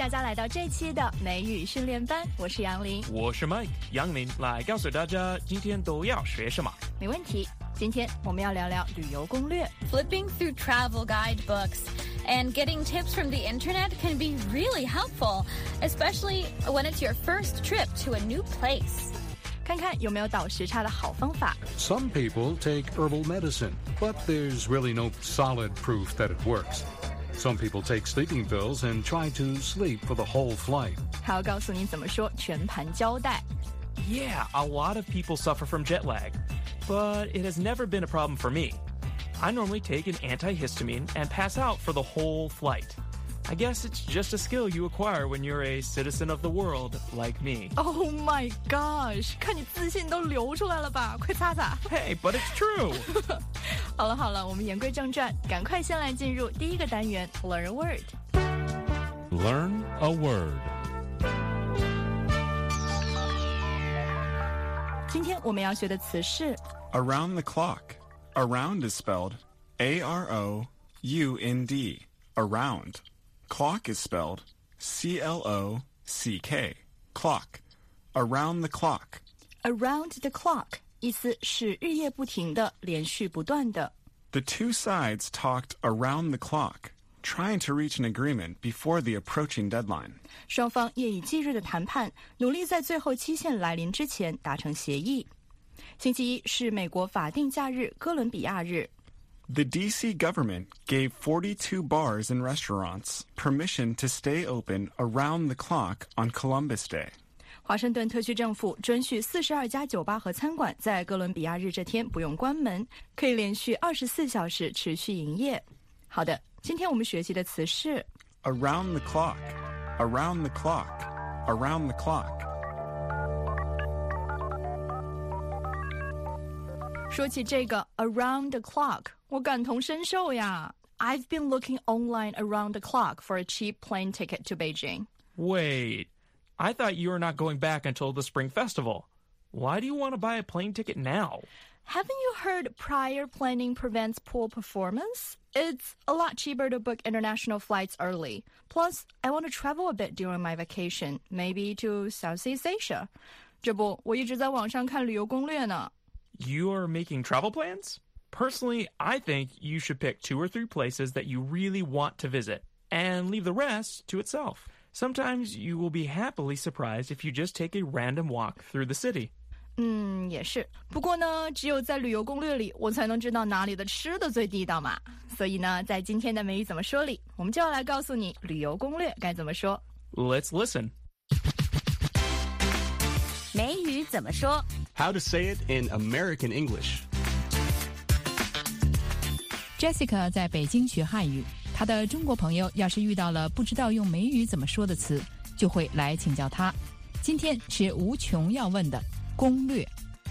大家来到这期的美语训练班，我是杨林， 我是 Mike， 杨林来告诉大家今天都要学什么。 没问题，今天我们要聊聊旅游攻略。 Flipping through travel guidebooks and getting tips from the internet can be really helpful, especially when it's your first trip to a new place. 看看有没有倒时差的好方法。 Some people take herbal medicine, but there's really no solid proof that it works. Some people take sleeping pills and try to sleep for the whole flight. 还要告诉你怎么说全盘交代。 Yeah, a lot of people suffer from jet lag, but it has never been a problem for me. I normally take an antihistamine and pass out for the whole flight. I guess it's just a skill you acquire when you're a citizen of the world like me. Oh my gosh， 看你自信都流出来了吧，快擦擦。 Hey, but it's true. 好了，我们言归正传，赶快先来进入第一个单元 Learn a Word。 Learn a word. 今天我们要学的词是 Around the clock. Around is spelled A-R-O-U-N-D. Around. Clock is spelled C-L-O-C-K. Clock. Around the clock. Around the clock， 意思是日夜不停的，连续不断的。 The two sides talked around the clock, trying to reach an agreement before the approaching deadline. 双方夜以继日的谈判，努力在最后期限来临之前达成协议。星期一是美国法定假日哥伦比亚日。 The D.C. government gave 42 bars and restaurants permission to stay open around the clock on Columbus Day. 华盛顿特区政府准许42家酒吧和餐馆在哥伦比亚日这天不用关门，可以连续24小时持续营业。好的，今天我们学习的词是 Around the clock. Around the clock. Around the clock. 说起这个 around the clock， 我感同身受呀。I've been looking online around the clock for a cheap plane ticket to Beijing. Wait, I thought you were not going back until the Spring Festival. Why do you want to buy a plane ticket now? Haven't you heard prior planning prevents poor performance? It's a lot cheaper to book international flights early. Plus, I want to travel a bit during my vacation, maybe to Southeast Asia. 这不，我一直在网上看旅游攻略呢。 You are making travel plans? Personally, I think you should pick 2 or 3 places that you really want to visit and leave the rest to itself. Sometimes you will be happily surprised if you just take a random walk through the city. 也是。不过呢，只有在旅游攻略里，我才能知道哪里的吃的最地道嘛。所以呢，在今天的美语怎么说里，我们就要来告诉你旅游攻略该怎么说。 Let's listen. 美语怎么说？ How to say it in American English. Jessica 在北京学汉语，她的中国朋友要是遇到了不知道用美语怎么说的词，就会来请教她。今天是无穷要问的攻略。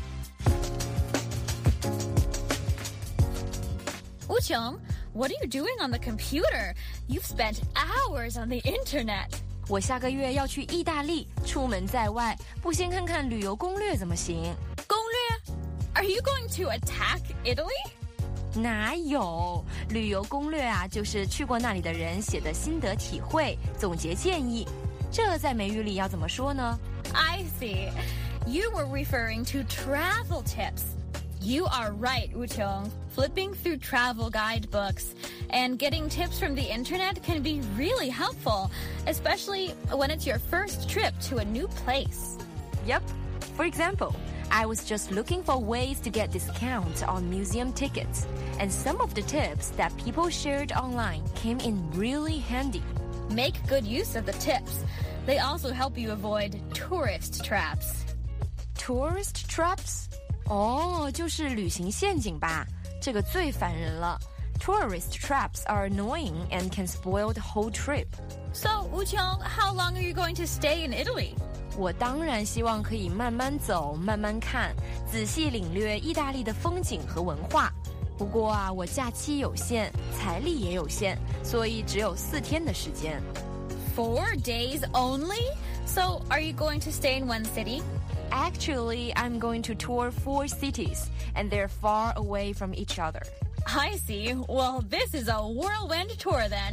吴琼 What are you doing on the computer? You've spent hours on the internet. 我下个月要去意大利，出门在外，不先看看旅游攻略怎么行？ 攻略 Are you going to attack Italy? 哪有，旅游攻略啊，就是去过那里的人写的心得体会，总结建议。这在美语里要怎么说呢？ I see. You were referring to travel tips. You are right, Wuchong. Flipping through travel guidebooks and getting tips from the internet can be really helpful, especially when it's your first trip to a new place. Yep. For example, I was just looking for ways to get discounts on museum tickets, and some of the tips that people shared online came in really handy. Make good use of the tips. They also help you avoid tourist traps. Tourist traps? 哦，就是旅行陷阱吧，这个最烦人了。Tourist traps are annoying and can spoil the whole trip. So, Wuchong, how long are you going to stay in Italy? 我当然希望可以慢慢走，慢慢看，仔细领略意大利的风景和文化。不过啊，我假期有限，财力也有限，所以只有4天的时间。 4 days only? So, are you going to stay in one city? Actually, I'm going to tour 4 cities, and they're far away from each other. I see. Well, this is a whirlwind tour then.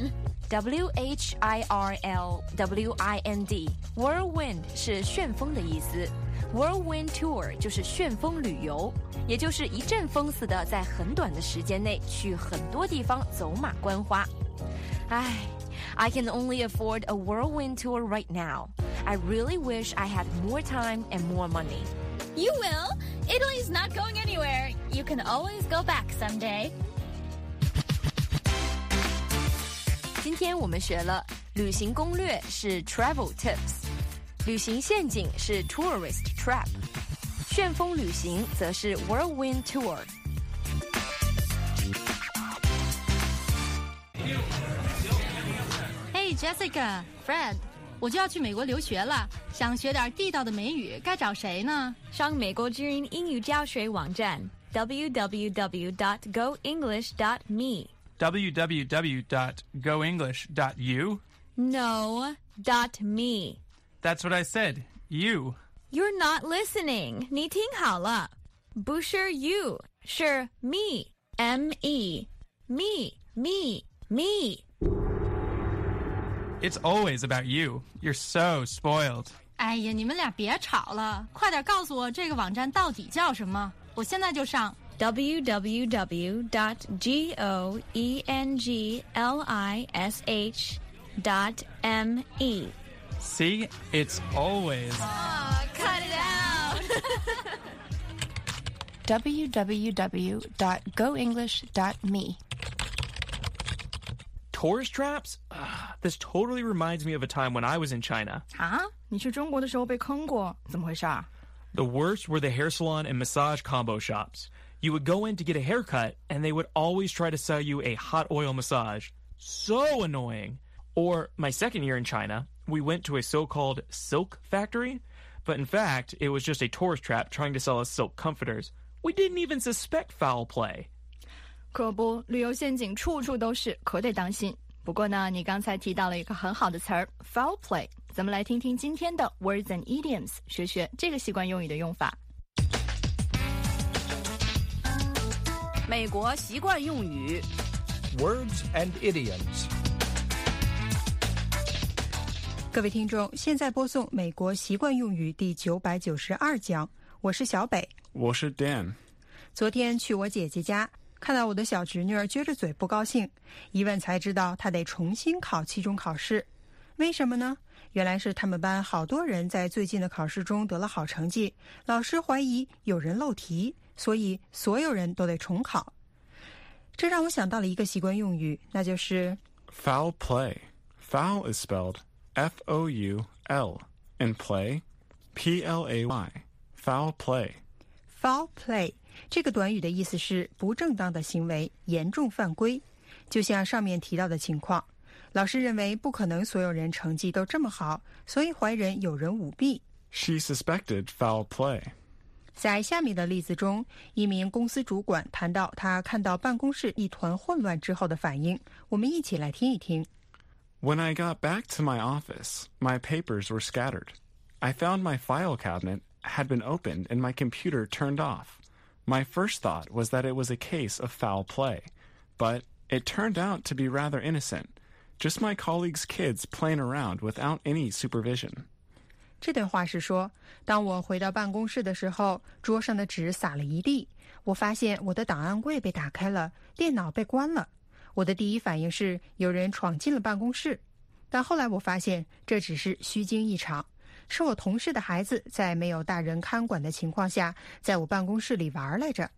Whirlwind 是旋风的意思。Whirlwind Tour 就是旋风旅游，也就是一阵风似的在很短的时间内去很多地方走马观花。唉 I can only afford a whirlwind tour right now. I really wish I had more time and more money. You will. Italy's not going anywhere. You can always go back someday. 今天我们学了旅行攻略是 travel tips， 旅行陷阱是 tourist trap， 旋风旅行则是 whirlwind tour。 Hey Jessica, Fred， 我就要去美国留学了，想学点地道的美语，该找谁呢？ 上美国之音英语教学网站 www.goenglish.me www.goenglish.u? No, .me. That's what I said. You. You're not listening. 你听好了，不是 you， 是 me. M-E. Me, me, me. It's always about you. You're so spoiled. 哎呀，你们俩别吵了，快点告诉我这个网站到底叫什么，我现在就上。 www.goenglish.me. See? It's always. Oh, cut it out. www.goenglish.me. Tourist traps? This totally reminds me of a time when I was in China. 啊，你去中国的时候被坑过，怎么回事啊？ The worst were the hair salon and massage combo shops. You would go in to get a haircut, and they would always try to sell you a hot oil massage. So annoying. Or my second year in China, we went to a so-called silk factory, but in fact, it was just a tourist trap trying to sell us silk comforters. We didn't even suspect foul play. 可不，旅游陷阱处处都是，可得当心。不过呢，你刚才提到了一个很好的词儿 foul play， 咱们来听听今天的 words and idioms， 学学这个习惯用语的用法。 美国习惯用语 Words and idioms。 各位听众，现在播送美国习惯用语第992讲，我是小北， 我是 Dan。 昨天去我姐姐家，看到我的小侄女儿撅着嘴不高兴，一问才知道她得重新考期中考试。为什么呢？原来是他们班好多人在最近的考试中得了好成绩，老师怀疑有人漏题，所以所有人都得重考。这让我想到了一个习惯用语，那就是 foul play. Foul is spelled F-O-U-L and play P-L-A-Y. Foul play. Foul play 这个短语的意思是不正当的行为，严重犯规。就像上面提到的情况，老师认为不可能所有人成绩都这么好，所以怀疑有人舞弊。 She suspected foul play. 在下面的例子中，一名公司主管谈到他看到办公室一团混乱之后的反应，我们一起来听一听。 When I got back to my office, my papers were scattered. I found my file cabinet had been opened and my computer turned off. My first thought was that it was a case of foul play, but it turned out to be rather innocent. Just my colleagues' kids playing around without any supervision. 这段话是说，当我回到办公室的时候，桌上的纸洒了一地，我发现我的档案柜被打开了，电脑被关了。我的第一反应是有人闯进了办公室，但后来我发现这只是虚惊一场，是我同事的孩子在没有大人看管的情况下，在我办公室里玩来着。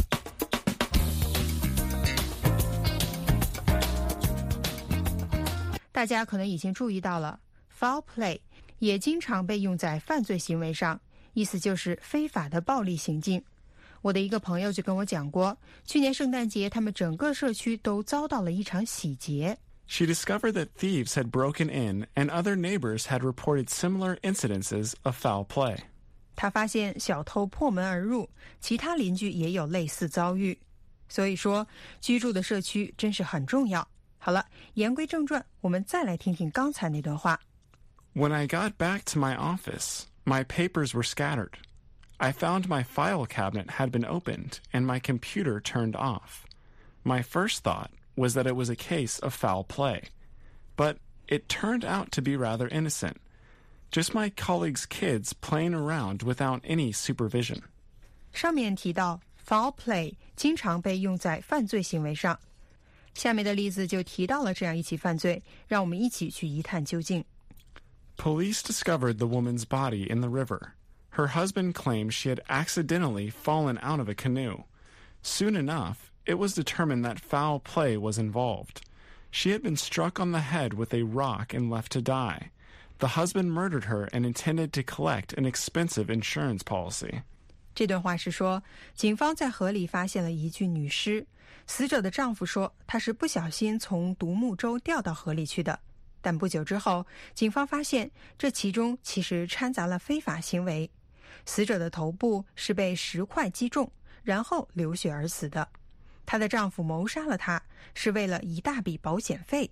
大家可能已经注意到了 foul play 也经常被用在犯罪行为上，意思就是非法的暴力行径。我的一个朋友就跟我讲过，去年圣诞节他们整个社区都遭到了一场洗劫。 She discovered that thieves had broken in and other neighbors had reported similar incidences of foul play. 他发现小偷破门而入，其他邻居也有类似遭遇。所以说，居住的社区真是很重要。好了，言归正传，我们再来听听刚才那段话。 When I got back to my office, my papers were scattered. I found my file cabinet had been opened and my computer turned off. My first thought was that it was a case of foul play, but it turned out to be rather innocent. Just my colleagues' kids playing around without any supervision. 上面提到 foul play 经常被用在犯罪行为上。下面的例子就提到了这样一起犯罪，让我们一起去一探究竟。 Police discovered the woman's body in the river. Her husband claimed she had accidentally fallen out of a canoe. Soon enough, it was determined that foul play was involved. She had been struck on the head with a rock and left to die. The husband murdered her and intended to collect an expensive insurance policy. 这段话是说，警方在河里发现了一具女尸，死者的丈夫说她是不小心从独木舟掉到河里去的。但不久之后，警方发现这其中其实掺杂了非法行为。死者的头部是被石块击中，然后流血而死的。她的丈夫谋杀了她，是为了一大笔保险费。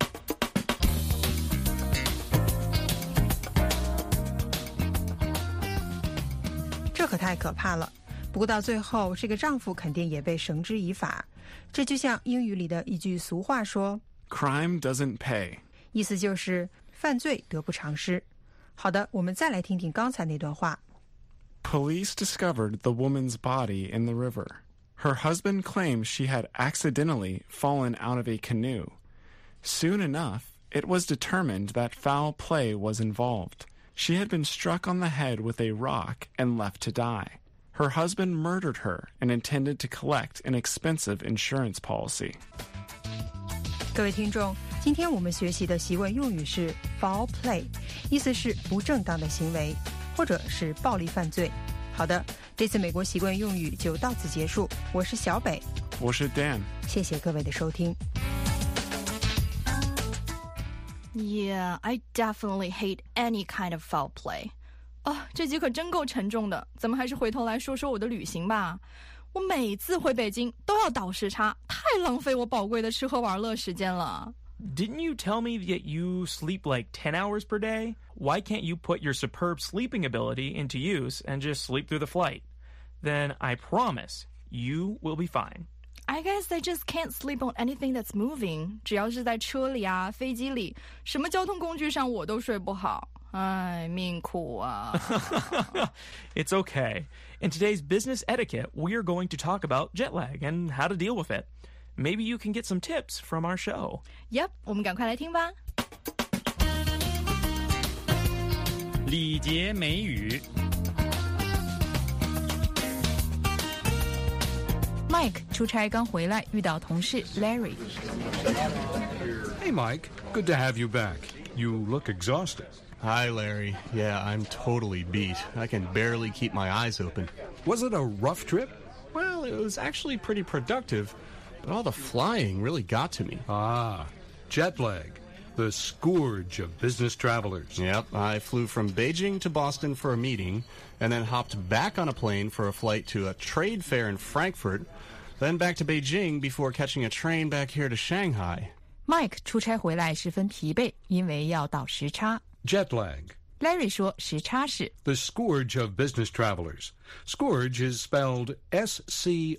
这可太可怕了。不过到最后，这个丈夫肯定也被绳之以法。这就像英语里的一句俗话说 Crime doesn't pay. 意思就是犯罪得不偿失。好的，我们再来听听刚才那段话。 Police discovered the woman's body in the river. Her husband claimed she had accidentally fallen out of a canoe. Soon enough, it was determined that foul play was involved. She had been struck on the head with a rock and left to die. Her husband murdered her and intended to collect an expensive insurance policy. 各位听众，今天我们学习的习惯用语是 foul play， 意思是不正当的行为，或者是暴力犯罪。好的，这次美国习惯用语就到此结束。我是小北， 我是 Dan， 谢谢各位的收听。 Yeah, I definitely hate any kind of foul play. 这集可真够沉重的，咱们还是回头来说说我的旅行吧。我每次回北京都要倒时差，太浪费我宝贵的吃喝玩乐时间了。 Didn't you tell me that you sleep like 10 hours per day? Why can't you put your superb sleeping ability into use and just sleep through the flight? Then I promise you will be fine.I guess I just can't sleep on anything that's moving. 只要是在车里啊、飞机里，什么交通工具上我都睡不好。哎，命苦啊。 It's okay. In today's business etiquette, we're going to talk about jet lag and how to deal with it. Maybe you can get some tips from our show. Yep, 我们赶快来听吧。 礼节美语。 Mike 出差刚回来，遇到同事 Larry。 Hey, Mike. Good to have you back. You look exhausted. Hi, Larry. Yeah, I'm totally beat. I can barely keep my eyes open. Was it a rough trip? Well, it was actually pretty productive, but all the flying really got to me. Jet lag, the scourge of business travelers. Yep, I flew from Beijing to Boston for a meeting, and then hopped back on a plane for a flight to a trade fair in Frankfurt, then back to Beijing before catching a train back here to Shanghai. Mike 出差回来十分疲惫，因为要倒时差。 Jet lag. Larry 说时差是 the scourge of business travelers. Scourge is spelled S-C-O-U-R-G-E.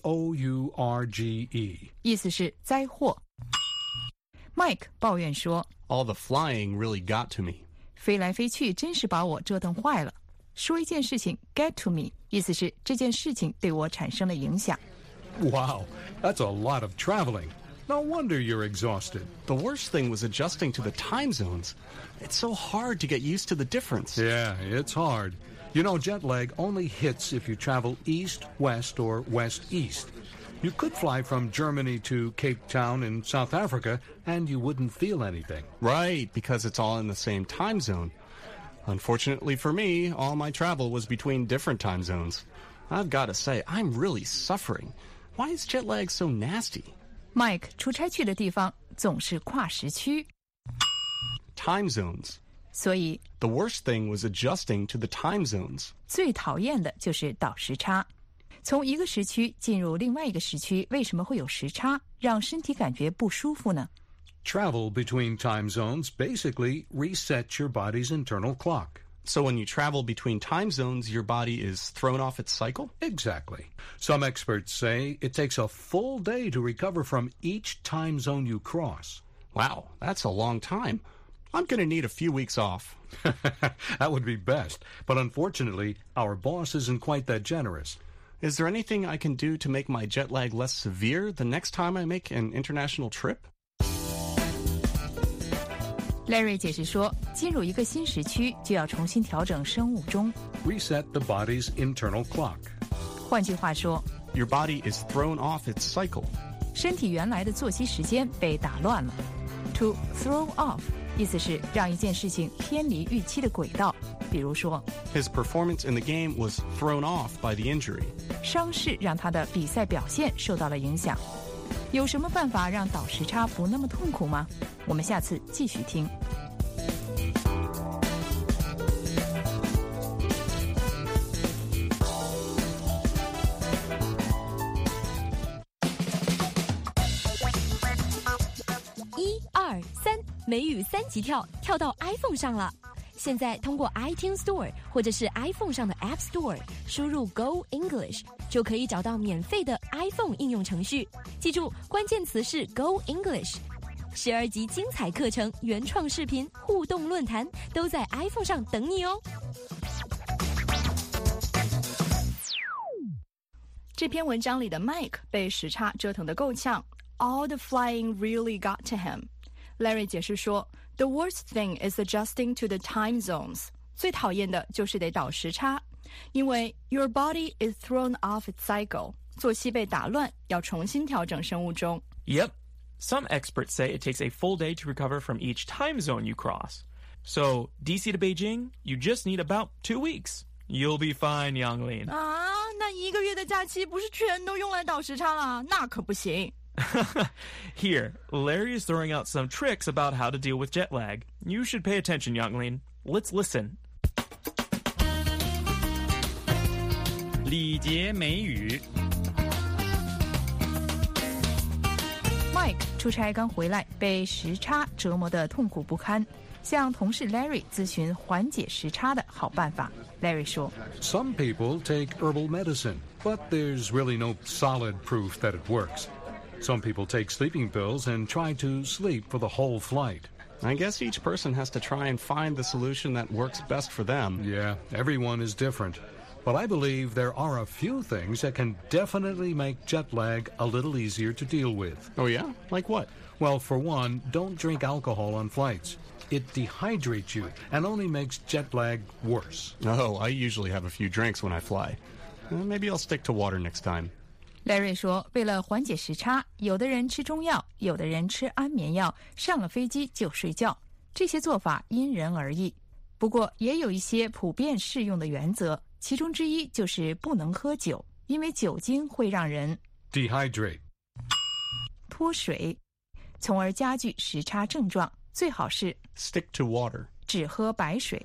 意思是灾祸。Mike 抱怨说 All the flying really got to me. 飞来飞去真是把我折腾坏了。说一件事情 get to me， 意思是这件事情对我产生了影响。 Wow, that's a lot of traveling. No wonder you're exhausted. The worst thing was adjusting to the time zones. It's so hard to get used to the difference. Yeah, it's hard. You know, jet lag only hits if you travel east-west or west-east. You could fly from Germany to Cape Town in South Africa, and you wouldn't feel anything. Right, because it's all in the same time zone. Unfortunately for me, all my travel was between different time zones. I've got to say, I'm really suffering. Why is jet lag so nasty?Mike 出差去的地方总是跨时区 Time zones. 所以 The worst thing was adjusting to the time zones. 最讨厌的就是倒时差。从一个时区进入另外一个时区，为什么会有时差，让身体感觉不舒服呢？ Travel between time zones basically resets your body's internal clock.So when you travel between time zones, your body is thrown off its cycle? Exactly. Some experts say it takes a full day to recover from each time zone you cross. Wow, that's a long time. I'm going to need a few weeks off. That would be best, but unfortunately, our boss isn't quite that generous. Is there anything I can do to make my jet lag less severe the next time I make an international trip? Larry 解释说，进入一个新时区就要重新调整生物钟。 Reset the body's internal clock. 换句话说 Your body is thrown off its cycle. 身体原来的作息时间被打乱了。To throw off 意思是让一件事情偏离预期的轨道，比如说 His performance in the game was thrown off by the injury. 伤势让他的比赛表现受到了影响。有什么办法让倒时差不那么痛苦吗？我们下次继续听。 1、2、3，美语3级跳，跳到 iPhone 上了。现在通过 iTunes Store 或者是 iPhone 上的 App Store 输入 Go English 就可以找到免费的 iPhone 应用程序。记住，关键词是 Go English。12集精彩课程、原创视频、互动论坛都在 iPhone 上等你哦。 这篇文章里的 Mike 被时差折腾得够呛 ，All the flying really got to him。Larry 解释说 ，The worst thing is adjusting to the time zones。最讨厌的就是得倒时差，因为 your body is thrown off its cycle， 作息被打乱，要重新调整生物钟。 Yep. Some experts say it takes a full day to recover from each time zone you cross. So, DC to Beijing, you just need about 2 weeks. You'll be fine, Yanglin. 啊，那1个月的假期不是全都用来倒时差了？那可不行。 Here, Larry is throwing out some tricks about how to deal with jet lag. You should pay attention, Yanglin. Let's listen. 礼节美语。 Mike 出差刚回来，被时差折磨得痛苦不堪，向同事 Larry 咨询缓解时差的好办法。Larry 说 Some people take herbal medicine, but there's really no solid proof that it works. Some people take sleeping pills and try to sleep for the whole flight. I guess each person has to try and find the solution that works best for them. Yeah, everyone is different. But I believe there are a few things that can definitely make jet lag a little easier to deal with. Oh, yeah? Like what? Well, for one, don't drink alcohol on flights. It dehydrates you and only makes jet lag worse. Oh, I usually have a few drinks when I fly. Maybe I'll stick to water next time. Larry 说，为了缓解时差，有的人吃中药，有的人吃安眠药，上了飞机就睡觉。这些做法因人而异，不过也有一些普遍适用的原则，其中之一就是不能喝酒，因为酒精会让人 Dehydrate. 脱水，从而加剧时差症状。最好是 Stick to water. 只喝白水。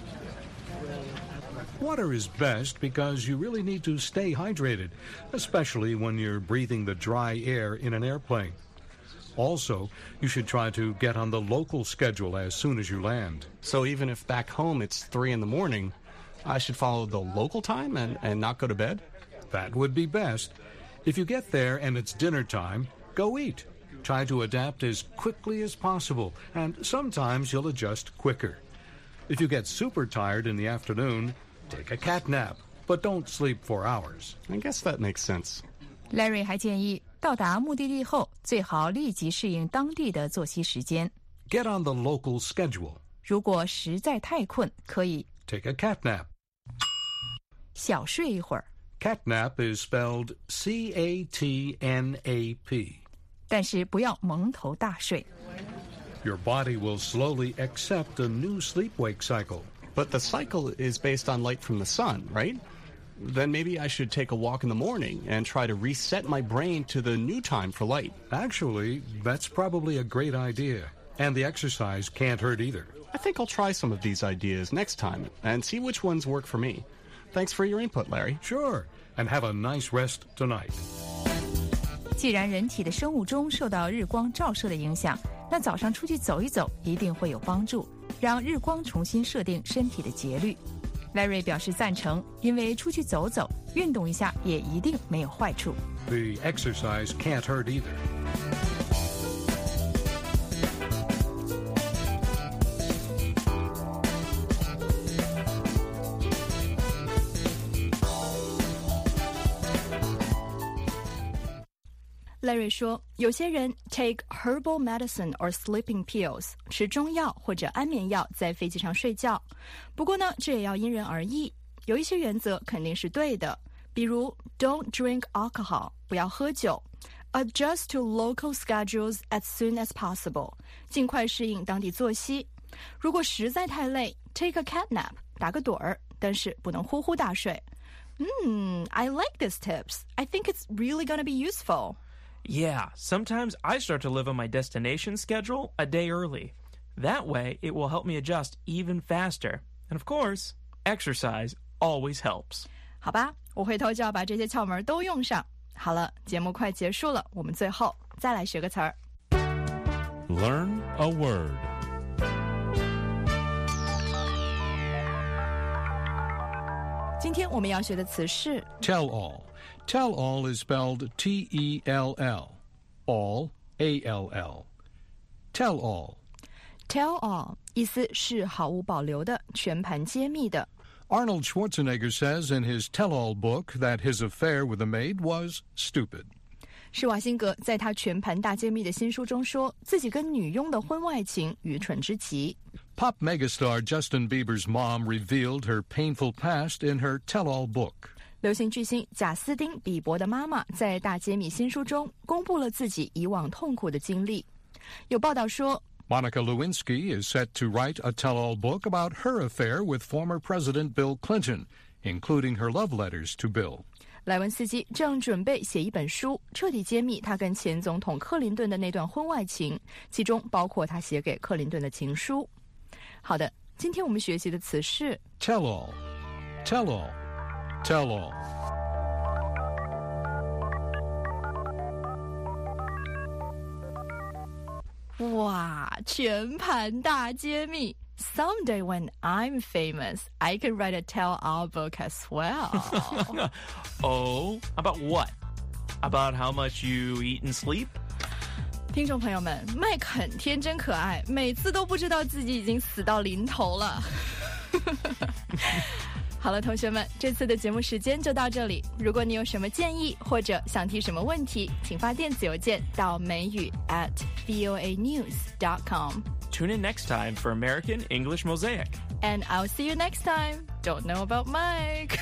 Water is best because you really need to stay hydrated, especially when you're breathing the dry air in an airplane. Also, you should try to get on the local schedule as soon as you land. So even if back home it's 3 in the morning, I should follow the local time and not go to bed? That would be best. If you get there and it's dinner time, go eat. Try to adapt as quickly as possible, and sometimes you'll adjust quicker. If you get super tired in the afternoon, take a cat nap, but don't sleep for hours. I guess that makes sense. Larry 还建议，到达目的地后，最好立即适应当地的作息时间。 Get on the local schedule. 如果实在太困，可以 Take a cat nap. 小睡一会儿。 Cat nap is spelled C-A-T-N-A-P. 但是不要蒙头大睡。 Your body will slowly accept a new sleep-wake cycle. But the cycle is based on light from the sun, right? Then maybe I should take a walk in the morning and try to reset my brain to the new time for light. Actually, that's probably a great idea. And the exercise can't hurt either. I think I'll try some of these ideas next time and see which ones work for me. Thanks for your input, Larry. Sure. And have a nice rest tonight. 既然人体的生物钟受到日光照射的影响，那早上出去走一走一定会有帮助，让日光重新设定身体的节律。Larry 表示赞成，因为出去走走、运动一下也一定没有坏处。 The exercise can't hurt either. 赖瑞说，有些人 take herbal medicine or sleeping pills， 吃中药或者安眠药在飞机上睡觉。不过呢，这也要因人而异，有一些原则肯定是对的，比如 don't drink alcohol， 不要喝酒， adjust to local schedules as soon as possible， 尽快适应当地作息。如果实在太累 take a cat nap， 打个盹儿，但是不能呼呼大睡。I like these tips. I think it's really going to be useful. Yeah, sometimes I start to live on my destination schedule a day early. That way, it will help me adjust even faster. And of course, exercise always helps. 好吧，我回头就要把这些窍门都用上。好了，节目快结束了，我们最后再来学个词儿。 Learn a word. 今天我们要学的词是 Tell-all. Tell-all is spelled T-E-L-L. All, A-L-L. Tell-all. Tell-all 意思是毫无保留的，全盘揭秘的。 Arnold Schwarzenegger says in his tell-all book that his affair with a maid was stupid. 施瓦辛格在他全盘大揭秘的新书中说，自己跟女佣的婚外情愚蠢之极。 Pop megastar Justin Bieber's mom revealed her painful past in her tell-all book. 流行巨星贾斯汀·比伯的妈妈在大揭秘新书中公布了自己以往痛苦的经历。有报道说 Monica Lewinsky is set to write a tell-all book about her affair with former President Bill Clinton, including her love letters to Bill. 莱文斯基正准备写一本书，彻底揭秘他跟前总统克林顿的那段婚外情，其中包括他写给克林顿的情书。好的，今天我们学习的词是 Tell-all. Tell-all. Tell-all. 哇，全盘大揭秘。Someday when I'm famous, I can write a tell-all book as well. Oh, about what? About how much you eat and sleep? 听众朋友们，麦克很天真可爱，每次都不知道自己已经死到临头了。好了，同学们，这次的节目时间就到这里。如果你有什么建议或者想提什么问题，请发电子邮件到美语@voanews.com. Tune in next time for American English Mosaic. And I'll see you next time. Don't know about Mike.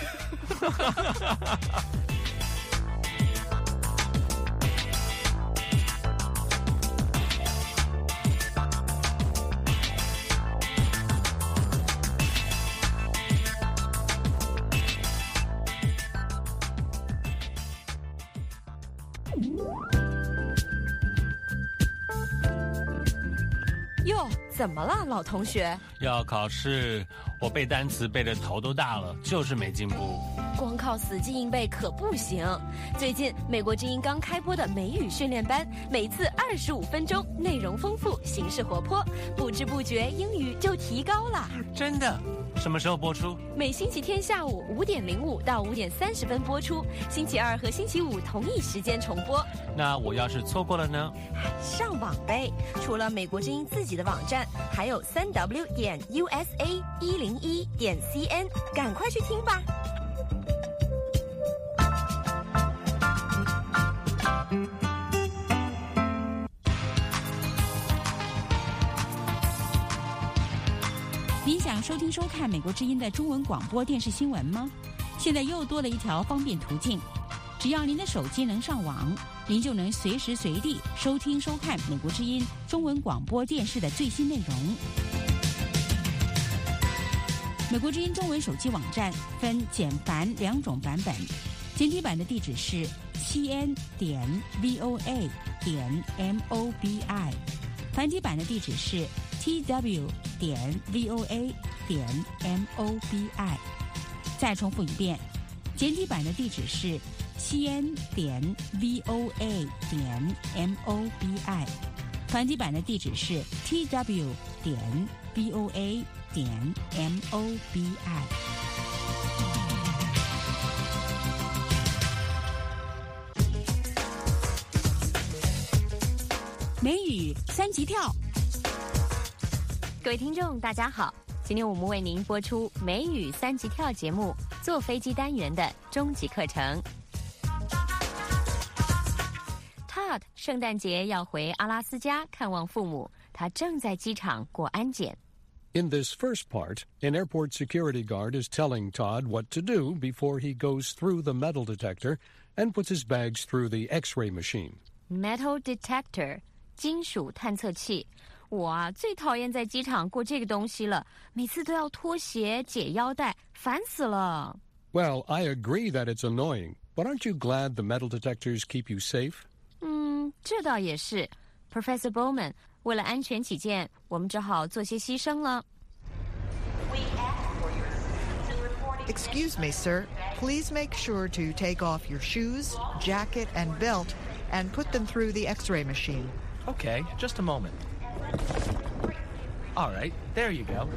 哟，怎么了，老同学？ 要考试，我背单词背得头都大了，就是没进步。 光靠死记硬背可不行。最近美国之音刚开播的美语训练班，每次25分钟，内容丰富，形式活泼，不知不觉英语就提高了。 真的？什么时候播出？ 每星期天下午5点05到5点30分播出，星期二和星期五同一时间重播。 那我要是错过了呢？ 上网呗，除了美国之音自己的网站，还有3w.usa101.cn， 赶快去听吧。 您想收听收看美国之音的中文广播电视新闻吗？现在又多了一条方便途径，只要您的手机能上网，您就能随时随地收听收看美国之音中文广播电视的最新内容。美国之音中文手机网站分简繁2种版本，简体版的地址是cn.voa.mobi， 繁体版的地址是tw.voa.mobi。 再重复一遍，简体版的地址是cn.voa.mobi， 繁体版的地址是 tw.voa.mobi。美语3级跳。 各位听众大家好，今天我们为您播出美语3级跳节目坐飞机单元的终极课程。 Todd 圣诞节要回阿拉斯加看望父母，他正在机场过安检。 In this first part, an airport security guard is telling Todd what to do before he goes through the metal detector and puts his bags through the X-ray machine. Metal detector 金属探测器。我最讨厌在机场过这个东西了，每次都要脱鞋解腰带，烦死了。 Well, I agree that it's annoying, but aren't you glad the metal detectors keep you safe? 这倒也是。Professor Bowman， 为了安全起见，我们只好做些牺牲了。 Excuse me, sir. Please make sure to take off your shoes, jacket, and belt and put them through the X-ray machine. Okay, just a moment. All right, there you go.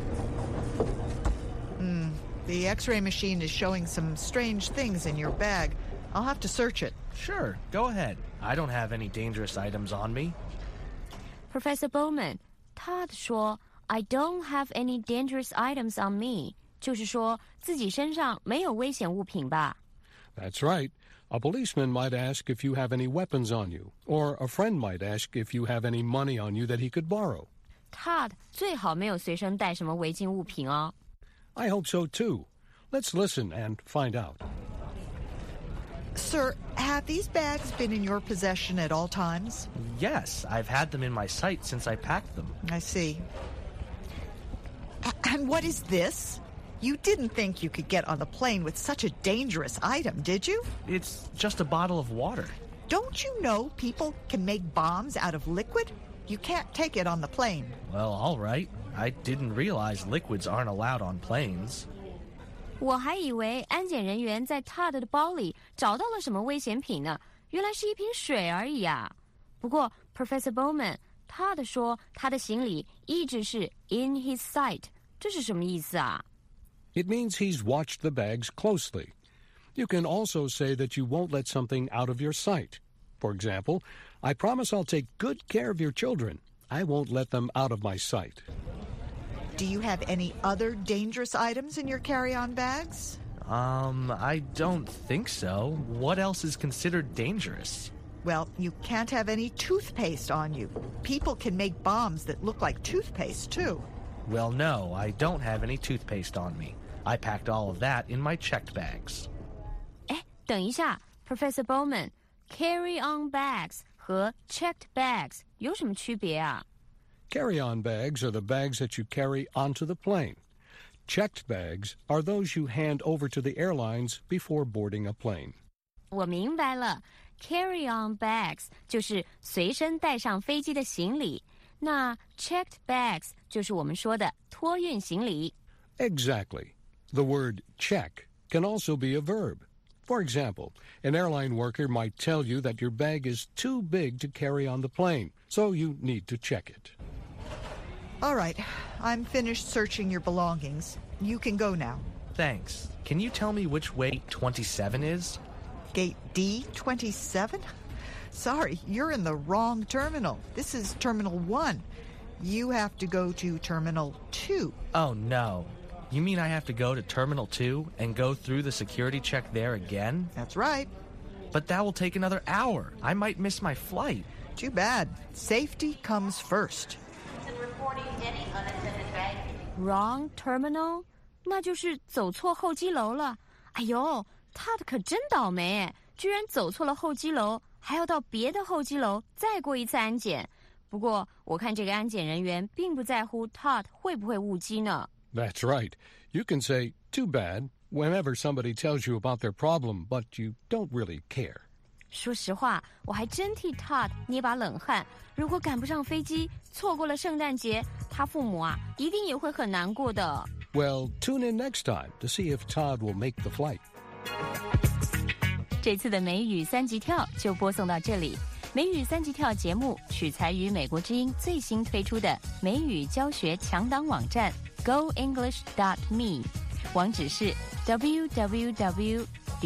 The X-ray machine is showing some strange things in your bag. I'll have to search it. Sure, go ahead. I don't have any dangerous items on me. Professor Bowman, Todd 说 I don't have any dangerous items on me. 就是说自己身上没有危险物品吧？ That's right. A policeman might ask if you have any weapons on you, or a friend might ask if you have any money on you that he could borrow. Todd 最好没有随身带什么违禁物品哦。 I hope so too. Let's listen and find out. Sir, have these bags been in your possession at all times? Yes, I've had them in my sight since I packed them. I see. And what is this? You didn't think you could get on the plane with such a dangerous item, did you? It's just a bottle of water. Don't you know people can make bombs out of liquid? You can't take it on the plane. Well, all right. I didn't realize liquids aren't allowed on planes. 我还以为安检人员在 Todd 的包里找到了什么危险品呢，原来是一瓶水而已啊。不过 Professor Bowman， Todd 说他的行李一直是 in his sight， 这是什么意思啊？ It means he's watched the bags closely. You can also say that you won't let something out of your sight. For example, I promise I'll take good care of your children. I won't let them out of my sight. Do you have any other dangerous items in your carry-on bags? I don't think so. What else is considered dangerous? Well, you can't have any toothpaste on you. People can make bombs that look like toothpaste, too. Well, no, I don't have any toothpaste on me. I packed all of that in my checked bags. 等一下 Professor Bowman, carry-on bags 和 checked bags 有什么区别啊？ Carry-on bags are the bags that you carry onto the plane. Checked bags are those you hand over to the airlines before boarding a plane. 我明白了 carry-on bags 就是随身带上飞机的行李，那 checked bags 就是我们说的托运行李。 Exactly. The word check can also be a verb. For example, an airline worker might tell you that your bag is too big to carry on the plane, so you need to check it. All right, I'm finished searching your belongings. You can go now. Thanks. Can you tell me which way 27 is? Gate D27? Sorry, you're in the wrong terminal. This is Terminal 1. You have to go to Terminal 2. Oh, no. You mean I have to go to Terminal 2 and go through the security check there again? That's right. But that will take another hour. I might miss my flight. Too bad. Safety comes first. Wrong terminal? 那就是走错候机楼了。哎呦 Todd 可真倒霉，居然走错了候机楼，还要到别的候机楼再过一次安检。不过我看这个安检人员并不在乎 Todd 会不会误机呢。 That's right. You can say, too bad, whenever somebody tells you about their problem, but you don't really care. 说实话，我还真替 Todd 捏把冷汗。如果赶不上飞机，错过了圣诞节，他父母啊，一定也会很难过的。 Well, tune in next time to see if Todd will make the flight. 这次的美语三级跳就播送到这里。美语三级跳节目取材于美国之音最新推出的美语教学强档网站 GoEnglish.me， 网址是www.goenglish.me。